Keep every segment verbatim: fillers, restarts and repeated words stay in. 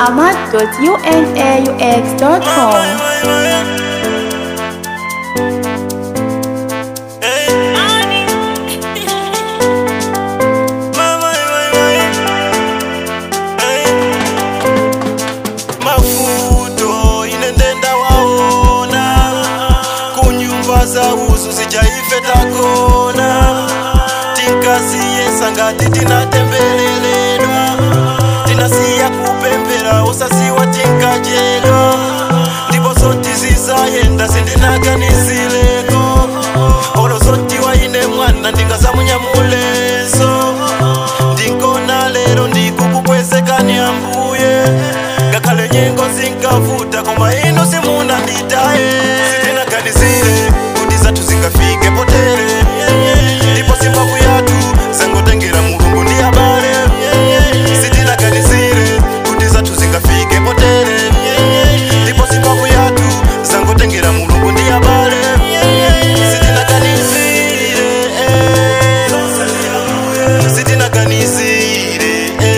ahmad dot unaux dot com. Takona tinkasiye sangati tinatembelelelwa tinasiya kupembera usasiwa tinkajelwa ndipo soti zisayenda sindinaganisileko olo soti waine mwana ndingazamunyamuleso ndinkona lero ndikukukwezekani ambuye ngakhale nyengo zinkavuta koma ino simuna nditaye sitinaganisile kuti zathu zingafike potere ndipo simbavu yathu zangotengera mulungu ndi abale sitinaganisile kuti zathu zingafike potere ndipo simbavu yathu zangotengera mulungu ndi abale sitinaganisile sitinaganisile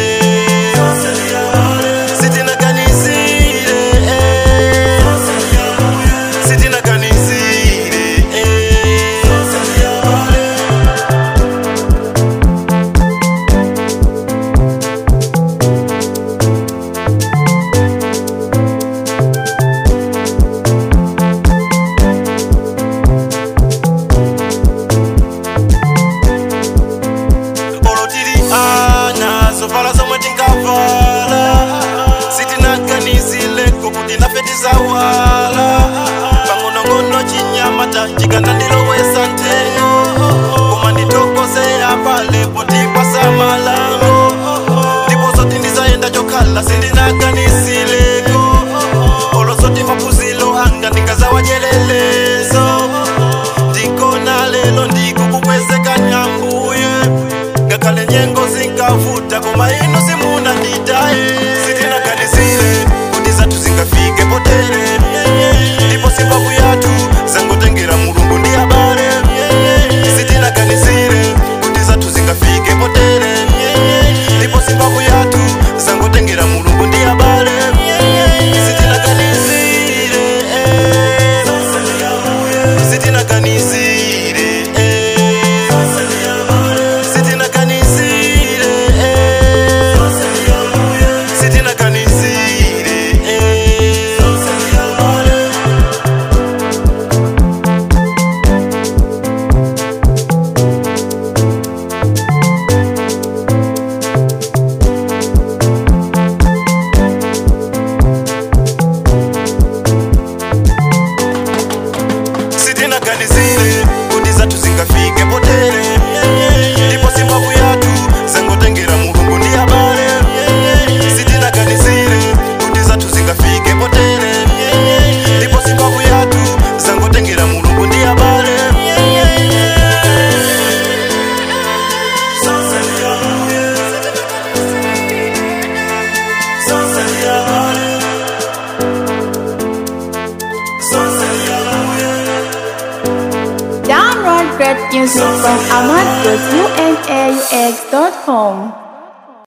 wala pangonongono chinyamata chikanda ndilowesa ntengo koma nditokosera pale potipa samalango ndipo zoti ndizayenda chokhala sindinaganisileko olo zoti mapuzilo anga ndingazawajelelezo ndikona lelo ndikukukwezeka nyambuye ngakhale nyengo zinkavuta koma ino simuna nditaye sitinaganisile kuti zathu zingafike potere ndipo simbavu yathu zangotengera mulungu ndi abale sitinaganisile kuti zathu zingafike potere ndipo simbavu yathu zangotengera mulungu ndi abale sitinaganisile sitinaganisile sitinaganisile kuti zathu zingafike potere ndipo simbavu yathu zangotengera mulungu ndi abale sitinaganisile kuti zathu zingafike potere ndipo simbavu yathu zangotengera mulungu ndi abale Download great music from ahmad dot unaux dot com.